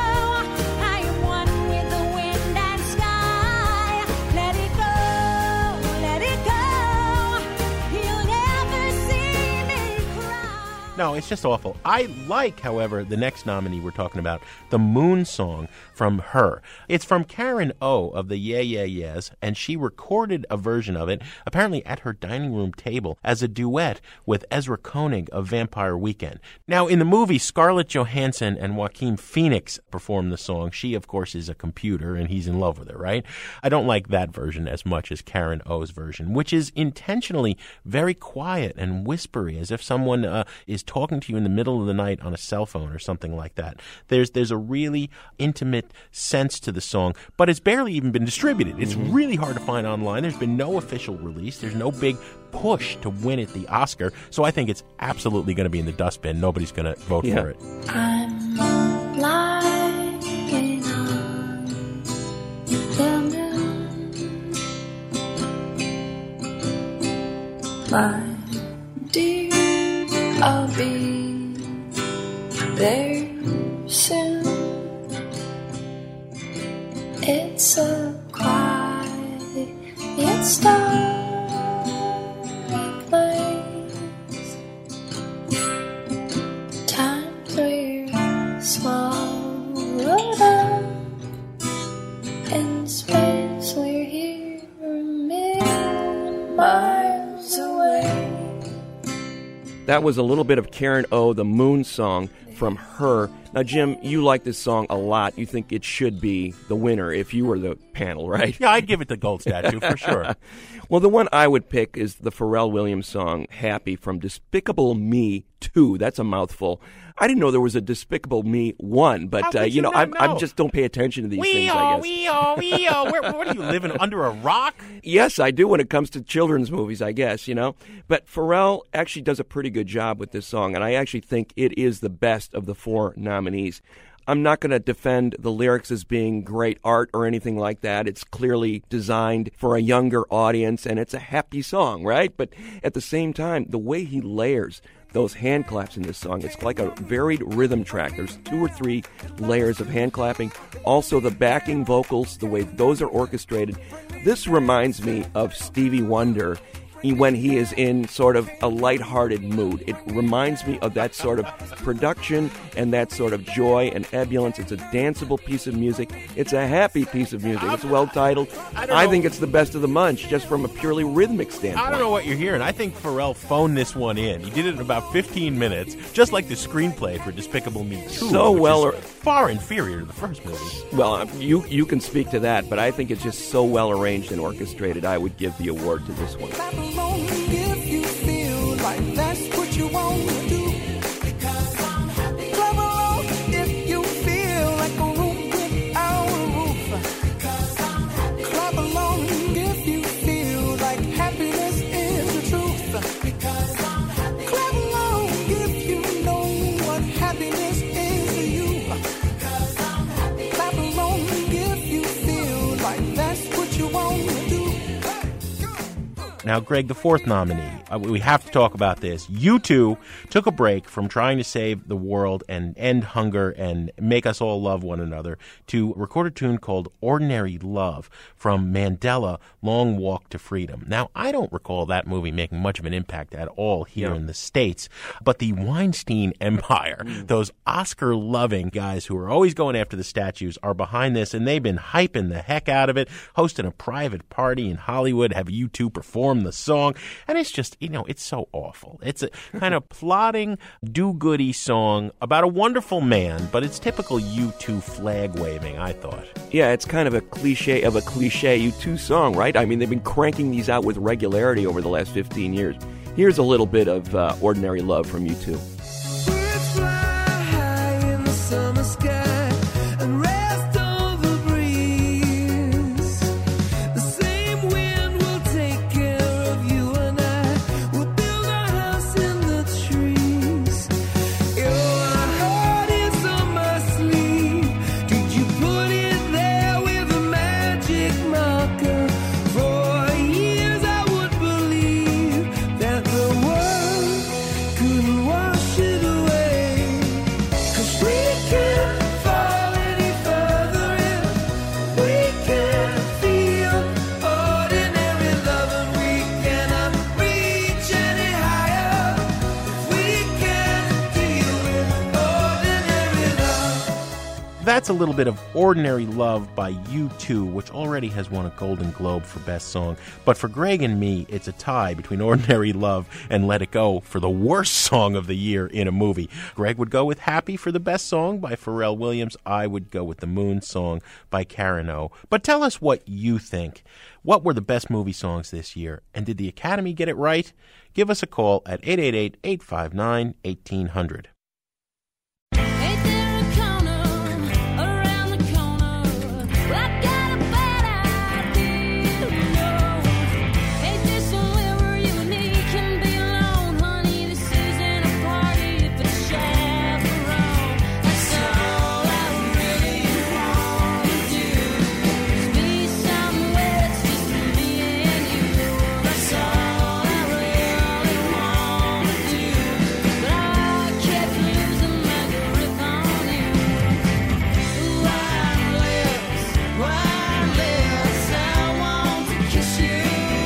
I am one with the wind and sky. Let it go, let it go. You'll never see me cry. No, it's just awful. I like, however, the next nominee we're talking about, the Moon Song from Her. It's from Karen O of the Yeah Yeah Yeahs, and she recorded a version of it, apparently at her dining room table, as a duet with Ezra Koenig of Vampire Weekend. Now, in the movie, Scarlett Johansson and Joaquin Phoenix perform the song. She, of course, is a computer, and he's in love with her, right? I don't like that version as much as Karen O's version, which is intentionally very quiet and whispery, as if someone is talking to you in the middle of the night on a cell phone or something like that. There's a really intimate sense to the song, but it's barely even been distributed. It's really hard to find online. There's been no official release. There's no big push to win it the Oscar, so I think it's absolutely going to be in the dustbin. Nobody's going to vote for it. I'm lying on the moon, my dear. I'll be there soon. It's a quiet, starry place. Times we're swallowed up in space. We're here a million miles away. That was a little bit of Karen O, the Moon Song from Her. Now, Jim, you like this song a lot. You think it should be the winner if you were the panel, right? Yeah, I'd give it the gold statue for sure. Well, the one I would pick is the Pharrell Williams song, Happy, from Despicable Me 2. That's a mouthful. I didn't know there was a Despicable Me 1, but, I just don't pay attention to these things, I guess. Wee-oh. What are you, living under a rock? Yes, I do when it comes to children's movies, I guess, But Pharrell actually does a pretty good job with this song, and I actually think it is the best of the 4 nominees. I'm not going to defend the lyrics as being great art or anything like that. It's clearly designed for a younger audience, and it's a happy song, right? But at the same time, the way he layers those hand claps in this song, it's like a varied rhythm track. There's 2 or 3 layers of hand clapping. Also, the backing vocals, the way those are orchestrated. This reminds me of Stevie Wonder when he is in sort of a lighthearted mood. It reminds me of that sort of production and that sort of joy and ebullience. It's a danceable piece of music. It's a happy piece of music. It's well titled. I think it's the best of the bunch, just from a purely rhythmic standpoint. I don't know what you're hearing. I think Pharrell phoned this one in. He did it in about 15 minutes, just like the screenplay for Despicable Me 2, which is far inferior to the first movie. Well, you can speak to that, but I think it's just so well arranged and orchestrated. I would give the award to this one. If you feel like that's what you want to do, because I'm happy. Clap along if you feel like a room without a roof, because I'm happy. Clap along if you feel like happiness is the truth, because I'm happy. Clap along if you know what happiness is to you, because I'm happy. Clap along if you feel like that's what you want to do. Now, Greg, the fourth nominee, we have to talk about this. U2 took a break from trying to save the world and end hunger and make us all love one another to record a tune called Ordinary Love from Mandela, Long Walk to Freedom. Now, I don't recall that movie making much of an impact at all here in the States, but the Weinstein Empire, those Oscar-loving guys who are always going after the statues, are behind this, and they've been hyping the heck out of it, hosting a private party in Hollywood, have U2 perform the song, and it's just, it's so awful. It's a kind of plodding, do-goody song about a wonderful man, but it's typical U2 flag-waving, I thought. Yeah, it's kind of a cliche U2 song, right? I mean, they've been cranking these out with regularity over the last 15 years. Here's a little bit of Ordinary Love from U2. Birds fly high in the summer sky and rest on the breeze. The same wind will take care of you and I. We'll build our house in the trees. Your heart is on my sleeve. Did you put it there with a magic marker? For years I would believe that the world couldn't wash it away. 'Cause we can't fall any further if we can't feel ordinary love, and we cannot reach any higher if we can't deal with ordinary love. That's a little bit of Ordinary Love by U2, which already has won a Golden Globe for Best Song. But for Greg and me, it's a tie between Ordinary Love and Let It Go for the worst song of the year in a movie. Greg would go with Happy for the best song by Pharrell Williams. I would go with The Moon Song by Karen O. But tell us what you think. What were the best movie songs this year? And did the Academy get it right? Give us a call at 888-859-1800. Ain't there a corner around the corner? I've got a bad idea, no. Ain't this somewhere unique can be alone, honey? This isn't a party if it's chaperone. That's all I really want to do, is be somewhere it's just me and you. That's all I really want to do. But I kept losing my grip on you. Wireless, I want to kiss you.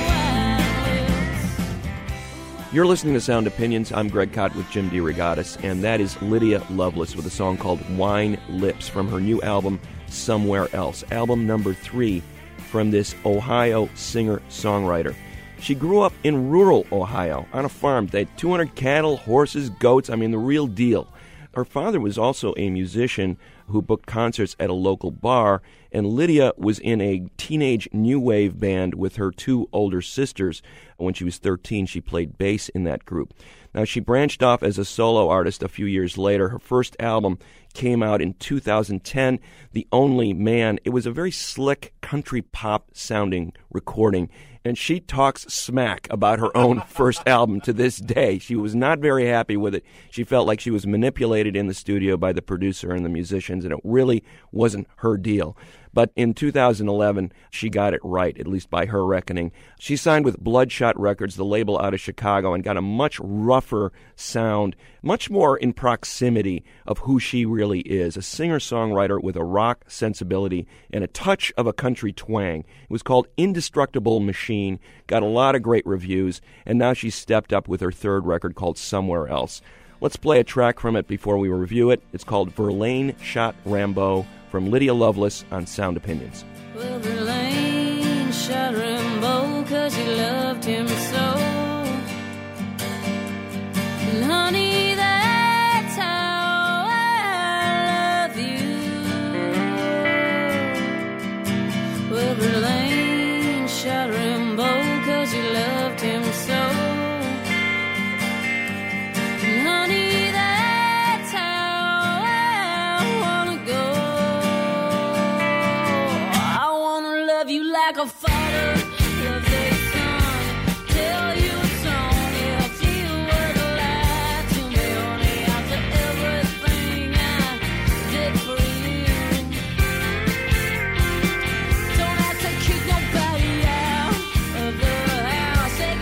Wireless. You're listening to Sound Opinions. I'm Greg Kot with Jim DeRogatis, and that is Lydia Loveless with a song called Wine Lips from her new album, Somewhere Else, album number 3 from this Ohio singer-songwriter. She grew up in rural Ohio on a farm. They had 200 cattle, horses, goats, the real deal. Her father was also a musician who booked concerts at a local bar, and Lydia was in a teenage new wave band with her 2 older sisters. When she was 13, she played bass in that group. Now, she branched off as a solo artist a few years later. Her first album came out in 2010, The Only Man. It was a very slick country pop sounding recording, and she talks smack about her own first album to this day. She was not very happy with it. She felt like she was manipulated in the studio by the producer and the musicians, and it really wasn't her deal. But in 2011, she got it right, at least by her reckoning. She signed with Bloodshot Records, the label out of Chicago, and got a much rougher sound, much more in proximity of who she really is, a singer-songwriter with a rock sensibility and a touch of a country twang. It was called Indestructible Machine, got a lot of great reviews, and now she's stepped up with her third record called Somewhere Else. Let's play a track from it before we review it. It's called Verlaine Shot Rambo from Lydia Loveless on Sound Opinions. Well, Verlaine shot Rambo 'cause he loved him so. And honey, that's how I love you. Well, Verlaine shot Rambo 'cause he loved him so. And honey, that's how I wanna go. I wanna love you like a father loves a son. Tell you a song if you were to lie to me. Only after everything I did for you. Don't have to kick nobody out of the house.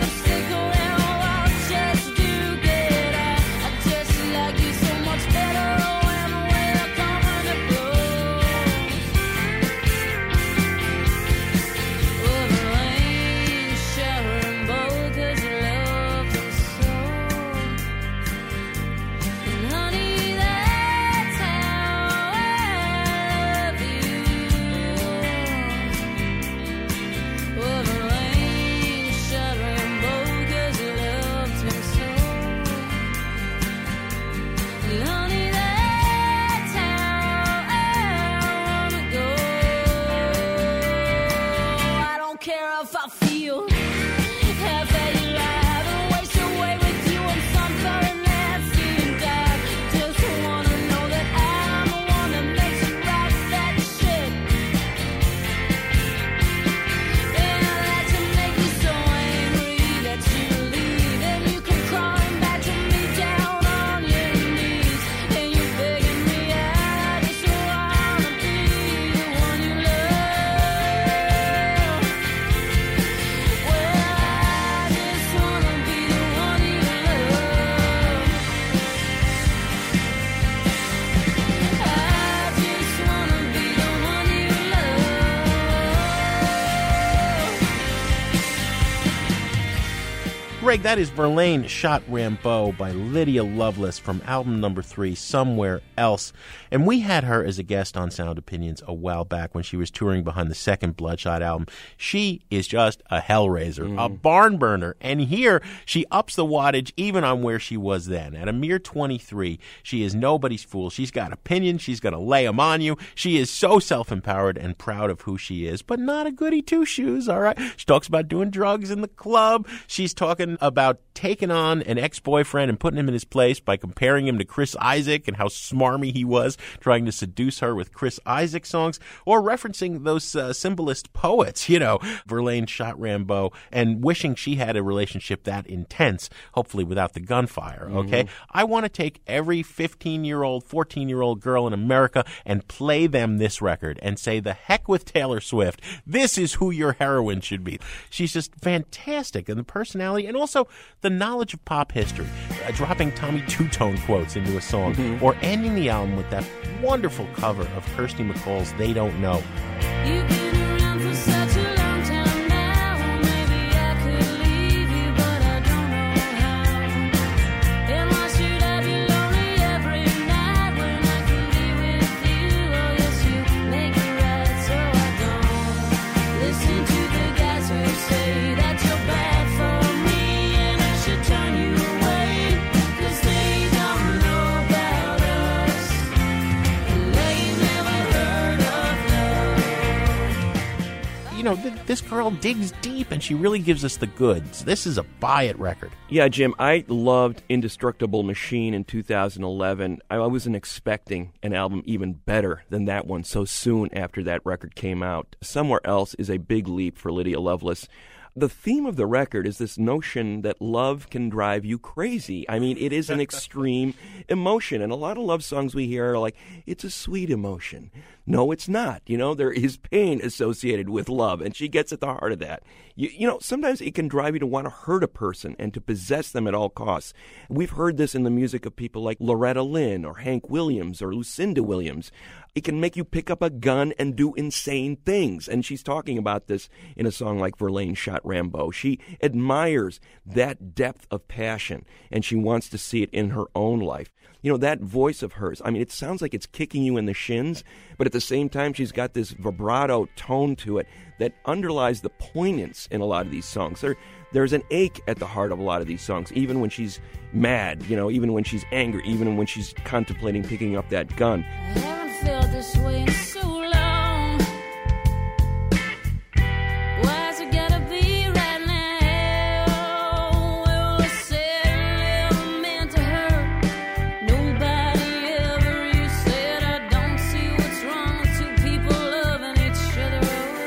Greg, that is Verlaine Shot Rambo by Lydia Loveless from album number 3, Somewhere Else. And we had her as a guest on Sound Opinions a while back when she was touring behind the second Bloodshot album. She is just a hellraiser, a barn burner. And here she ups the wattage even on where she was then. At a mere 23, she is nobody's fool. She's got opinions. She's going to lay them on you. She is so self-empowered and proud of who she is, but not a goody two-shoes, all right? She talks about doing drugs in the club. She's talking about taking on an ex-boyfriend and putting him in his place by comparing him to Chris Isaak and how smarmy he was trying to seduce her with Chris Isaak songs, or referencing those symbolist poets, Verlaine Shot Rambo, and wishing she had a relationship that intense, hopefully without the gunfire, okay? I want to take every 15-year-old, 14-year-old girl in America and play them this record and say, the heck with Taylor Swift. This is who your heroine should be. She's just fantastic, and the personality, and also the knowledge of pop history, dropping Tommy Two-Tone quotes into a song, or ending the album with that wonderful cover of Kirsty MacColl's They Don't Know. You've been around for such a long time now. Maybe I could leave you, but I don't know how. And why should I be lonely every night when I can be with you? Oh yes, you make it right, so I don't listen to the guys who say that you're bad for me and I should turn you away, 'cause they don't know about us and they've never heard of love. This girl digs deep and she really gives us the goods. This is a buy it record. Yeah, Jim, I loved Indestructible Machine in 2011. I wasn't expecting an album even better than that one so soon after that record came out. Somewhere Else is a big leap for Lydia Loveless. The theme of the record is this notion that love can drive you crazy. I mean, it is an extreme emotion, and a lot of love songs we hear are like, it's a sweet emotion. No, it's not. There is pain associated with love, and she gets at the heart of that. Sometimes it can drive you to want to hurt a person and to possess them at all costs. We've heard this in the music of people like Loretta Lynn or Hank Williams or Lucinda Williams. It can make you pick up a gun and do insane things. And she's talking about this in a song like Verlaine Shot Rambo. She admires that depth of passion, and she wants to see it in her own life. That voice of hers, I mean, it sounds like it's kicking you in the shins, but at the same time, she's got this vibrato tone to it that underlies the poignance in a lot of these songs. There's an ache at the heart of a lot of these songs, even when she's mad, even when she's angry, even when she's contemplating picking up that gun. I haven't felt this way in so long. Why's it gotta be right now? Well, I said I never meant to hurt nobody ever. You said I don't see what's wrong with two people loving each other.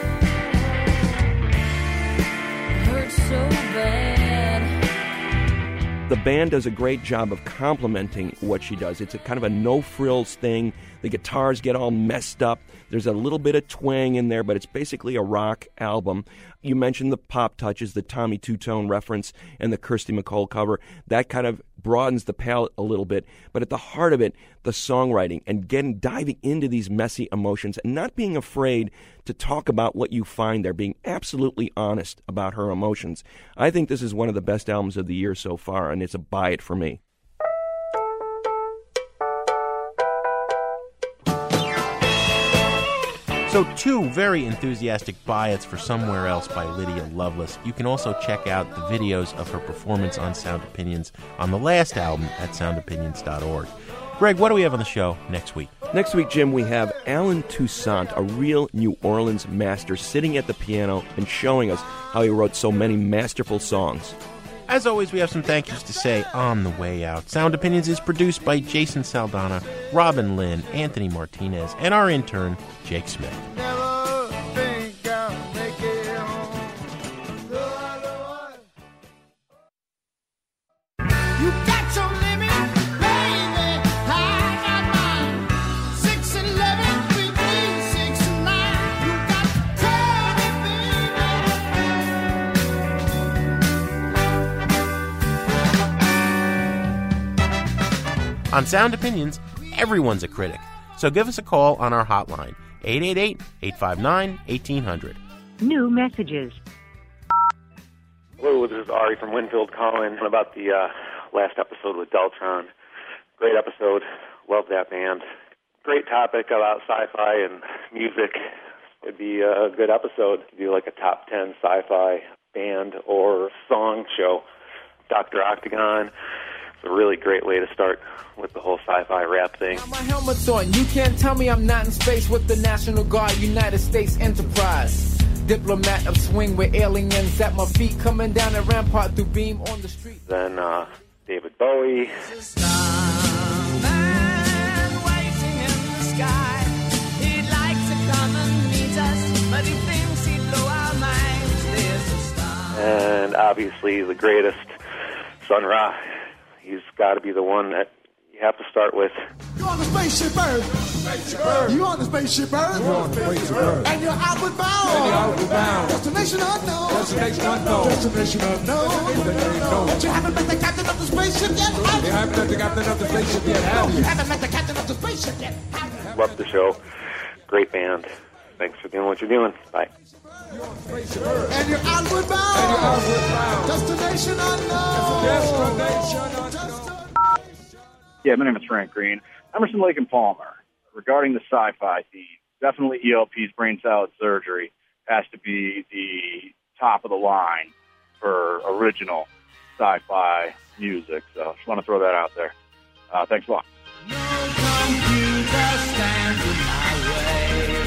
It hurts so bad. The band does a great job of complementing what she does. It's a kind of a no-frills thing. The guitars get all messed up. There's a little bit of twang in there, but it's basically a rock album. You mentioned the pop touches, the Tommy Two-Tone reference, and the Kirsty MacColl cover. That kind of broadens the palette a little bit. But at the heart of it, the songwriting and diving into these messy emotions and not being afraid to talk about what you find there, being absolutely honest about her emotions. I think this is one of the best albums of the year so far, and it's a buy it for me. So 2 very enthusiastic buy-its for Somewhere Else by Lydia Loveless. You can also check out the videos of her performance on Sound Opinions on the last album at soundopinions.org. Greg, what do we have on the show next week? Next week, Jim, we have Alan Toussaint, a real New Orleans master, sitting at the piano and showing us how he wrote so many masterful songs. As always, we have some thank yous to say on the way out. Sound Opinions is produced by Jason Saldana, Robin Lynn, Anthony Martinez, and our intern, Jake Smith. Never think I'll make it home. You got your limit, baby. I got mine. 6 and 11, 3, 3, 6 and 9. You got to tell me, baby. On Sound Opinions, everyone's a critic. So give us a call on our hotline, 888-859-1800. New messages. Hello, this is Ari from Winfield calling about the last episode with Deltron. Great episode. Love that band. Great topic about sci-fi and music. It'd be a good episode to do like a top 10 sci-fi band or song show. Dr. Octagon. It's a really great way to start with the whole sci-fi rap thing. My helmet's on. You can't tell me I'm not in space with the National Guard, United States Enterprise. Diplomat of swing with aliens at my feet, coming down the rampart through beam on the street. Then David Bowie. And obviously the greatest, Sun Ra. He's got to be the one that you have to start with. You're on the spaceship Earth. You're on the spaceship Earth. And you're outward bound. Destination unknown. Destination unknown. But you haven't met the captain of the spaceship yet. You haven't met the captain of the spaceship yet, have you? You haven't met the captain of the spaceship yet. Love the show. Great band. Thanks for doing what you're doing. Bye. And you're outward bound. Destination unknown. Yeah, my name is Frank Green. Emerson, Lake and Palmer. Regarding the sci-fi theme, definitely ELP's Brain Salad Surgery has to be the top of the line for original sci-fi music. So just want to throw that out there. Thanks a lot. No computer stands in my way.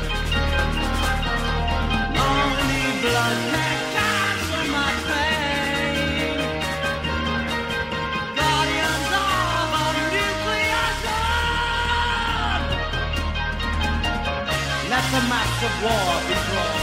Only blood can cancel my pain. Guardians of a nuclear zone. Let the maps of war be drawn.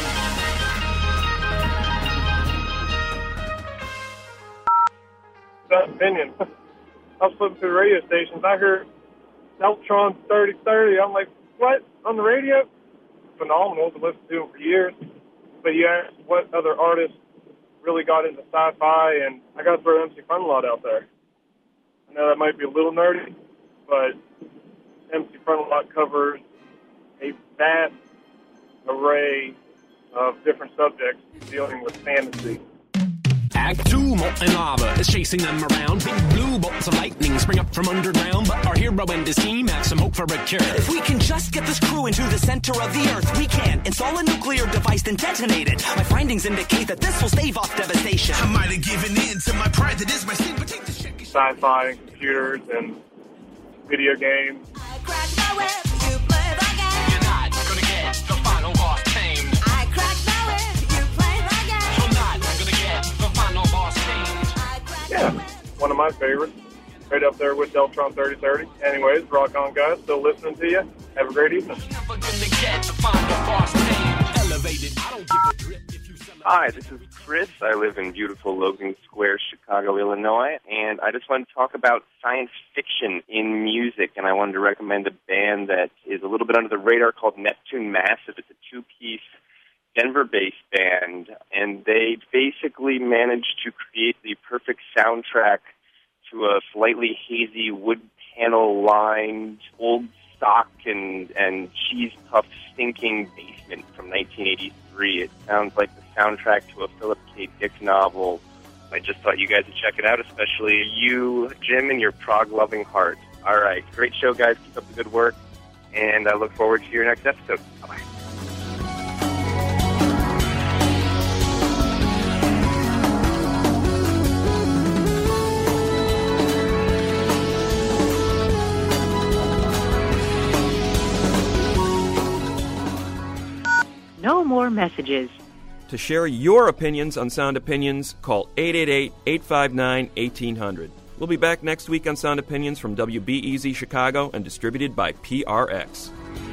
Best opinion. I was flipping through the radio stations. I heard Deltron 3030. I'm like, what? On the radio? Phenomenal to listen to them for years. But you asked what other artists really got into sci-fi, and I got to throw MC Frontalot out there. I know that might be a little nerdy, but MC Frontalot covers a vast array of different subjects dealing with fantasy. Act 2, molten lava is chasing them around. Big blue bolts of lightning spring up from underground. But our hero and his team have some hope for a cure. If we can just get this crew into the center of the earth, we can install a nuclear device and detonate it. My findings indicate that this will stave off devastation. I might have given in to my pride, that is my sin, but take this shit. Sci-fi and computers and video games. I cracked the whip, you play the game. You're not gonna get the final boss tamed. I cracked the whip, you play the game. You're not gonna get the final boss tamed. Yeah, one of my favorites. Right up there with Deltron 3030. Anyways, rock on, guys. Still listening to you. Have a great evening. Never gonna get the final boss tamed. Elevated, I don't give a drip if you celebrate. Hi, this is Chris. I live in beautiful Logan Square, Chicago, Illinois, and I just wanted to talk about science fiction in music, and I wanted to recommend a band that is a little bit under the radar called Neptune Massive. It's a two-piece Denver-based band, and they basically managed to create the perfect soundtrack to a slightly hazy wood panel-lined, old stock and cheese puff stinking basement from 1983. It sounds like the soundtrack to a Philip K. Dick novel. I just thought you guys would check it out, especially you, Jim, and your prog-loving heart. All right, great show, guys. Keep up the good work, and I look forward to your next episode. Bye-bye. No more messages. To share your opinions on Sound Opinions, call 888-859-1800. We'll be back next week on Sound Opinions from WBEZ Chicago and distributed by PRX.